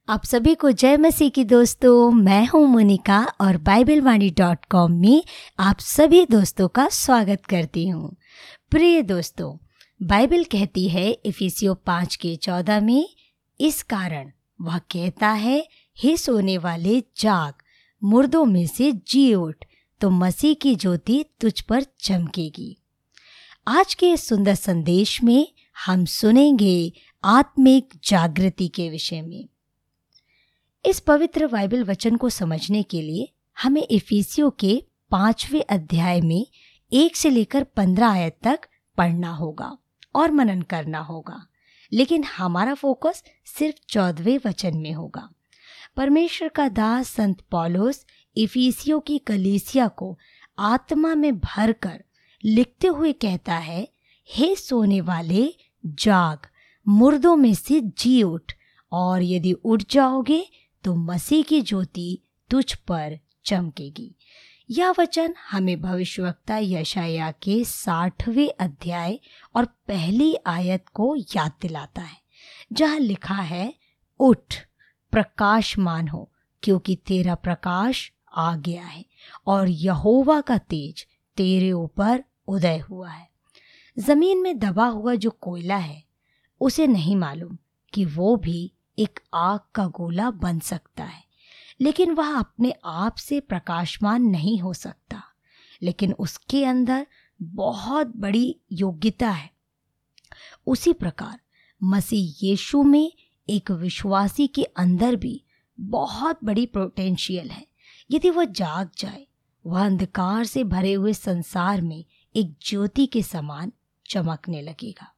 आप सभी को जय मसीह की दोस्तों। मैं हूं मोनिका और BibleWani.com में आप सभी दोस्तों का स्वागत करती हूं। प्रिय दोस्तों, बाइबल कहती है इफिसियों 5:14 में, इस कारण वह कहता है, हे सोने वाले जाग, मुर्दों में से जी उठ, तो मसीह की ज्योति तुझ पर चमकेगी। आज के इस सुंदर संदेश में हम सुनेंगे आत्मिक जागृति के विषय में। इस पवित्र बाइबल वचन को समझने के लिए हमें इफिसियों के 5वें अध्याय में 1 से लेकर 15 आयत तक पढ़ना होगा और मनन करना होगा, लेकिन हमारा फोकस सिर्फ 14वें वचन में होगा। परमेश्वर का दास संत पौलुस इफिसियों की कलीसिया को आत्मा में भरकर लिखते हुए कहता है, हे सोने वाले जाग, मुर्दों में से जी उठ, और यदि उठ जाओगे तो मसीह की ज्योति तुझ पर चमकेगी। यह वचन हमें भविष्यवक्ता यशायाह के 60वें अध्याय और पहली आयत को याद दिलाता है, जहाँ लिखा है, उठ, प्रकाशमान हो, क्योंकि तेरा प्रकाश आ गया है और यहोवा का तेज तेरे ऊपर उदय हुआ है। जमीन में दबा हुआ जो कोयला है, उसे नहीं मालूम कि वो भी एक आग का गोला बन सकता है, लेकिन वह अपने आप से प्रकाशमान नहीं हो सकता, लेकिन उसके अंदर बहुत बड़ी योग्यता है। उसी प्रकार मसीह यीशु में एक विश्वासी के अंदर भी बहुत बड़ी पोटेंशियल है। यदि वह जाग जाए, वह अंधकार से भरे हुए संसार में एक ज्योति के समान चमकने लगेगा।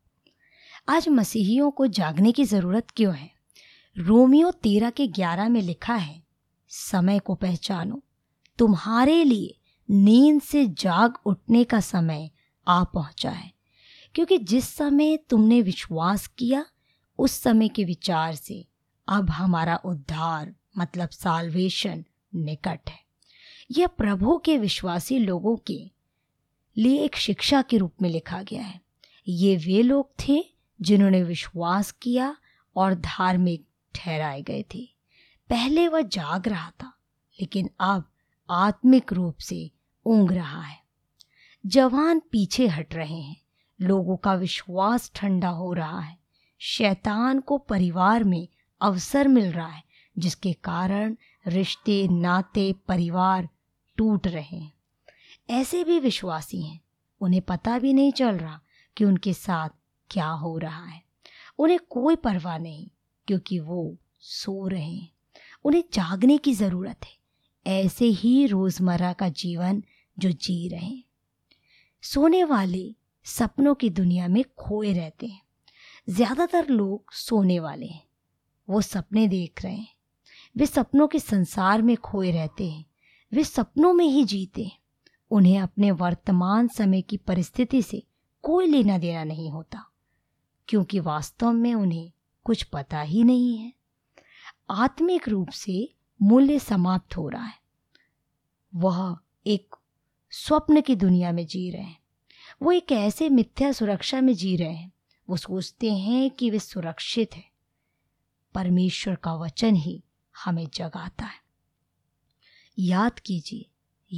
आज मसीहियों को जागने की जरूरत क्यों है? रोमियो 13:11 में लिखा है, समय को पहचानो, तुम्हारे लिए नींद से जाग उठने का समय आ पहुंचा है, क्योंकि जिस समय तुमने विश्वास किया, उस समय के विचार से अब हमारा उद्धार मतलब साल्वेशन निकट है। यह प्रभु के विश्वासी लोगों के लिए एक शिक्षा के रूप में लिखा गया है। ये वे लोग थे जिन्होंने विश्वास किया और धार्मिक ठहराए गए थे। पहले वह जाग रहा था, लेकिन अब आत्मिक रूप से ऊँघ रहा है। जवान पीछे हट रहे हैं, लोगों का विश्वास ठंडा हो रहा है, शैतान को परिवार में अवसर मिल रहा है, जिसके कारण रिश्ते, नाते, परिवार टूट रहे हैं। ऐसे भी विश्वासी हैं, उन्हें पता भी नहीं चल रहा कि उनके साथ क्या हो रहा है। उन्हें कोई परवाह नहीं, क्योंकि वो सो रहे हैं। उन्हें जागने की जरूरत है, ऐसे ही रोजमर्रा का जीवन जो जी रहे हैं। सोने वाले सपनों की दुनिया में खोए रहते हैं। ज्यादातर लोग सोने वाले हैं, वो सपने देख रहे हैं, वे सपनों के संसार में खोए रहते हैं, वे सपनों में ही जीते हैं। उन्हें अपने वर्तमान समय की परिस्थिति से कोई लेना देना नहीं होता, क्योंकि वास्तव में उन्हें कुछ पता ही नहीं है। आत्मिक रूप से मूल्य समाप्त हो रहा है। वह एक स्वप्न की दुनिया में जी रहे हैं। वो एक ऐसे मिथ्या सुरक्षा में जी रहे हैं। वो सोचते हैं कि वे सुरक्षित है। परमेश्वर का वचन ही हमें जगाता है। याद कीजिए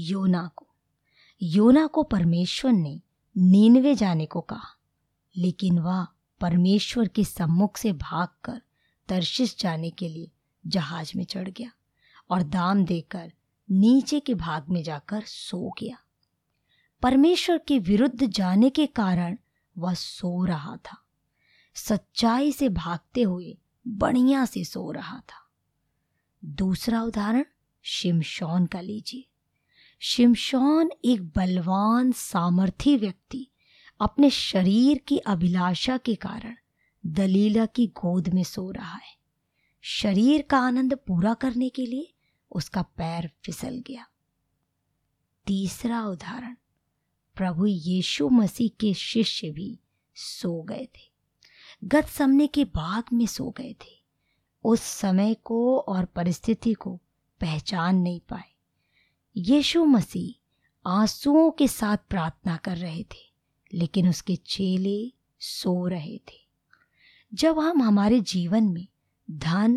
योना को परमेश्वर ने नीनवे जाने को कहा, लेकिन वह परमेश्वर के सम्मुख से भागकर तर्शीश जाने के लिए जहाज में चढ़ गया और दाम देकर नीचे के भाग में जाकर सो गया। परमेश्वर के विरुद्ध जाने के कारण वह सो रहा था। सच्चाई से भागते हुए बढ़िया से सो रहा था। दूसरा उदाहरण शिमशोन का लीजिए। शिमशोन एक बलवान, सामर्थी व्यक्ति अपने शरीर की अभिलाषा के कारण दलीला की गोद में सो रहा है। शरीर का आनंद पूरा करने के लिए उसका पैर फिसल गया। तीसरा उदाहरण, प्रभु यीशु मसीह के शिष्य भी सो गए थे। गतसमने के बाग में सो गए थे। उस समय को और परिस्थिति को पहचान नहीं पाए। यीशु मसीह आंसुओं के साथ प्रार्थना कर रहे थे, लेकिन उसके चेले सो रहे थे। जब हम हमारे जीवन में धन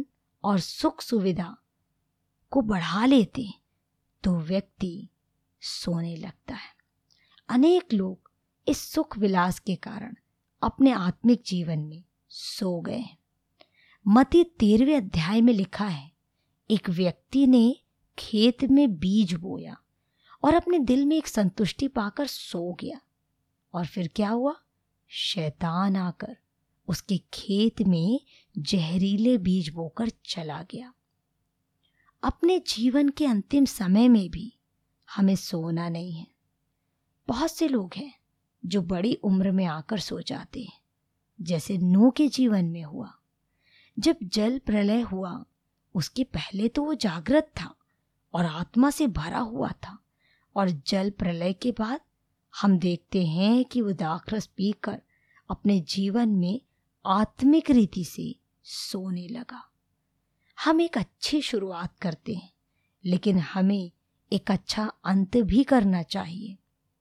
और सुख सुविधा को बढ़ा लेते तो व्यक्ति सोने लगता है। अनेक लोग इस सुख विलास के कारण अपने आत्मिक जीवन में सो गए हैं। मत्ती 13वें अध्याय में लिखा है, एक व्यक्ति ने खेत में बीज बोया और अपने दिल में एक संतुष्टि पाकर सो गया। और फिर क्या हुआ? शैतान आकर उसके खेत में जहरीले बीज बोकर चला गया। अपने जीवन के अंतिम समय में भी हमें सोना नहीं है। बहुत से लोग हैं जो बड़ी उम्र में आकर सो जाते हैं, जैसे नूह के जीवन में हुआ। जब जल प्रलय हुआ उसके पहले तो वो जागृत था और आत्मा से भरा हुआ था, और जल प्रलय के बाद हम देखते हैं कि वो दाखरस पीकर अपने जीवन में आत्मिक रीति से सोने लगा। हम एक अच्छी शुरुआत करते हैं, लेकिन हमें एक अच्छा अंत भी करना चाहिए।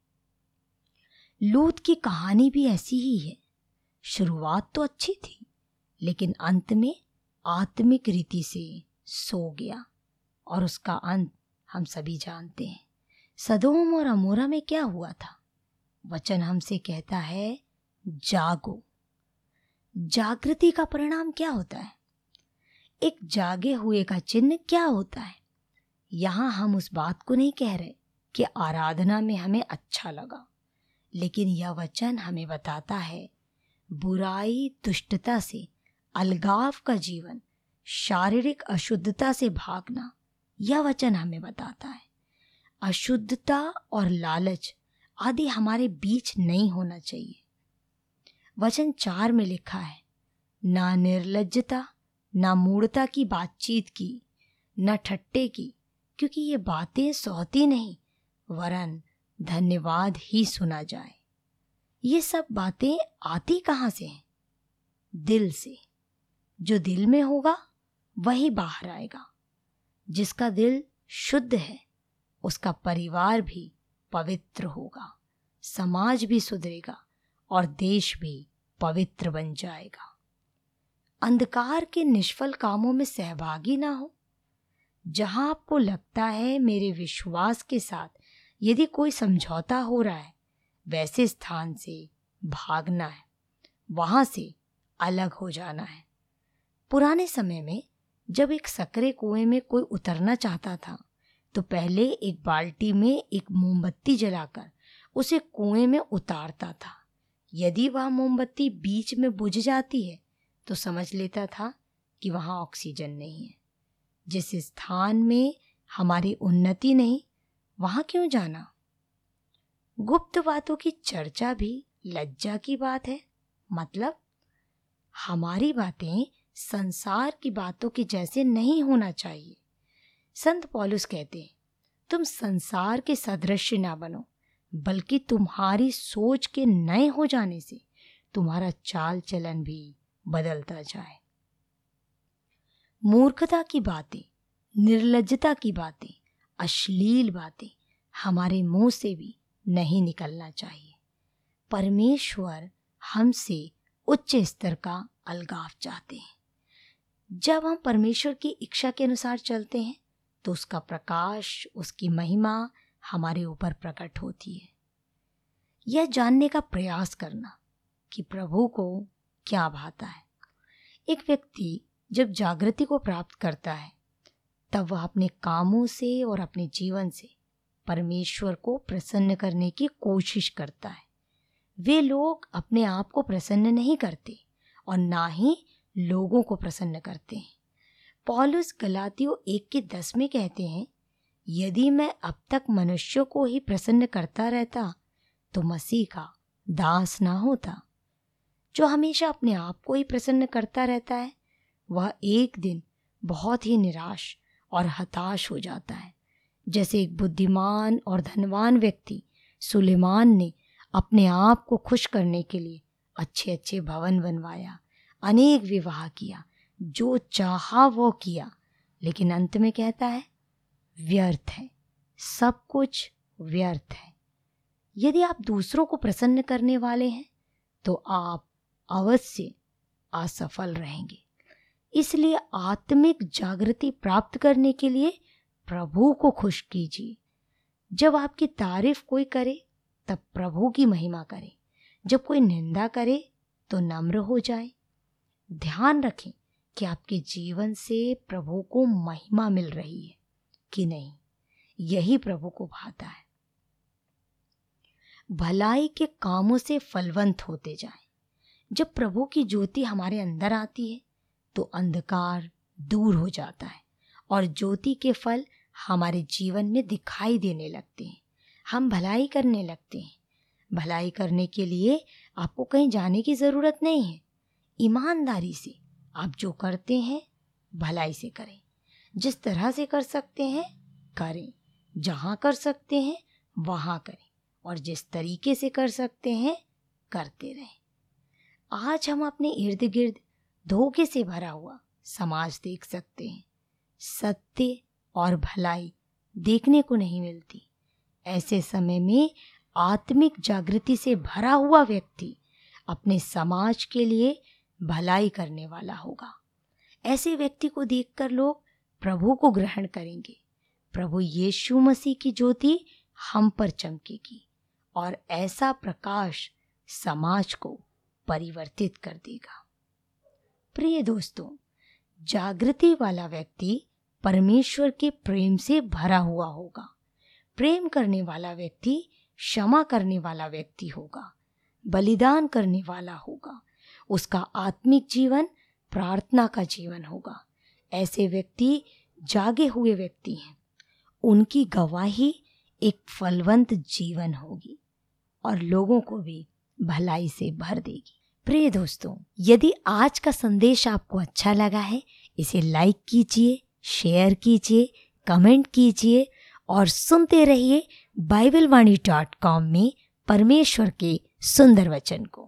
लूत की कहानी भी ऐसी ही है। शुरुआत तो अच्छी थी, लेकिन अंत में आत्मिक रीति से सो गया, और उसका अंत हम सभी जानते हैं। सदोम और अमोरा में क्या हुआ था? वचन हमसे कहता है, जागो। जागृति का परिणाम क्या होता है? एक जागे हुए का चिन्ह क्या होता है? यहां हम उस बात को नहीं कह रहे कि आराधना में हमें अच्छा लगा, लेकिन यह वचन हमें बताता है बुराई दुष्टता से अलगाव का जीवन, शारीरिक अशुद्धता से भागना। यह वचन हमें बताता है अशुद्धता और लालच आदि हमारे बीच नहीं होना चाहिए। वचन 4 में लिखा है, ना निर्लज्जता, ना मूढ़ता की बातचीत की, न ठट्टे की, क्योंकि ये बातें सोहती नहीं, वरन धन्यवाद ही सुना जाए। ये सब बातें आती कहाँ से हैं? दिल से। जो दिल में होगा वही बाहर आएगा। जिसका दिल शुद्ध है उसका परिवार भी पवित्र होगा, समाज भी सुधरेगा और देश भी पवित्र बन जाएगा। अंधकार के निष्फल कामों में सहभागी ना हो। जहां आपको लगता है मेरे विश्वास के साथ यदि कोई समझौता हो रहा है, वैसे स्थान से भागना है, वहां से अलग हो जाना है। पुराने समय में जब एक सकरे कुएं में कोई उतरना चाहता था तो पहले एक बाल्टी में एक मोमबत्ती जलाकर उसे कुएं में उतारता था। यदि वह मोमबत्ती बीच में बुझ जाती है तो समझ लेता था कि वहां ऑक्सीजन नहीं है। जिस स्थान में हमारी उन्नति नहीं, वहां क्यों जाना? गुप्त बातों की चर्चा भी लज्जा की बात है। मतलब हमारी बातें संसार की बातों के जैसे नहीं होना चाहिए। संत पौलुस कहते हैं, तुम संसार के सदृश ना बनो, बल्कि तुम्हारी सोच के नए हो जाने से तुम्हारा चाल चलन भी बदलता जाए। मूर्खता की बातें, निर्लज्जता की बातें, अश्लील बातें हमारे मुंह से भी नहीं निकलना चाहिए। परमेश्वर हमसे उच्च स्तर का अलगाव चाहते हैं। जब हम परमेश्वर की इच्छा के अनुसार चलते हैं तो उसका प्रकाश, उसकी महिमा हमारे ऊपर प्रकट होती है। यह जानने का प्रयास करना कि प्रभु को क्या भाता है। एक व्यक्ति जब जागृति को प्राप्त करता है तब वह अपने कामों से और अपने जीवन से परमेश्वर को प्रसन्न करने की कोशिश करता है। वे लोग अपने आप को प्रसन्न नहीं करते और ना ही लोगों को प्रसन्न करते हैं। पौलुस गलातियों 1:10 में कहते हैं, यदि मैं अब तक मनुष्यों को ही प्रसन्न करता रहता तो मसीह का दास ना होता। जो हमेशा अपने आप को ही प्रसन्न करता रहता है वह एक दिन बहुत ही निराश और हताश हो जाता है। जैसे एक बुद्धिमान और धनवान व्यक्ति सुलेमान ने अपने आप को खुश करने के लिए अच्छे अच्छे भवन बनवाया, अनेक विवाह किया, जो चाहा वो किया, लेकिन अंत में कहता है व्यर्थ है, सब कुछ व्यर्थ है। यदि आप दूसरों को प्रसन्न करने वाले हैं तो आप अवश्य असफल रहेंगे। इसलिए आत्मिक जागृति प्राप्त करने के लिए प्रभु को खुश कीजिए। जब आपकी तारीफ कोई करे तब प्रभु की महिमा करें। जब कोई निंदा करे तो नम्र हो जाए। ध्यान रखें कि आपके जीवन से प्रभु को महिमा मिल रही है कि नहीं। यही प्रभु को भाता है। भलाई के कामों से फलवंत होते जाएं। जब प्रभु की ज्योति हमारे अंदर आती है तो अंधकार दूर हो जाता है और ज्योति के फल हमारे जीवन में दिखाई देने लगते हैं। हम भलाई करने लगते हैं। भलाई करने के लिए आपको कहीं जाने की ज़रूरत नहीं है। ईमानदारी से आप जो करते हैं भलाई से करें। जिस तरह से कर सकते हैं करें। जहाँ कर सकते हैं वहाँ करें और जिस तरीके से कर सकते हैं करते रहें। आज हम अपने इर्द गिर्द धोखे से भरा हुआ समाज देख सकते हैं। सत्य और भलाई देखने को नहीं मिलती। ऐसे समय में आत्मिक जागृति से भरा हुआ व्यक्ति अपने समाज के लिए भलाई करने वाला होगा। ऐसे व्यक्ति को देखकर लोग प्रभु को ग्रहण करेंगे। प्रभु यीशु मसीह की ज्योति हम पर चमकेगी और ऐसा प्रकाश समाज को परिवर्तित कर देगा। प्रिय दोस्तों, जागृति वाला व्यक्ति परमेश्वर के प्रेम से भरा हुआ होगा। प्रेम करने वाला व्यक्ति क्षमा करने वाला व्यक्ति होगा, बलिदान करने वाला होगा। उसका आत्मिक जीवन प्रार्थना का जीवन होगा। ऐसे व्यक्ति जागे हुए व्यक्ति हैं। उनकी गवाही एक फलवंत जीवन होगी और लोगों को भी भलाई से भर देगी। प्रिय दोस्तों, यदि आज का संदेश आपको अच्छा लगा है, इसे लाइक कीजिए, शेयर कीजिए, कमेंट कीजिए और सुनते रहिए BibleWani.com में परमेश्वर के सुंदर वचन को।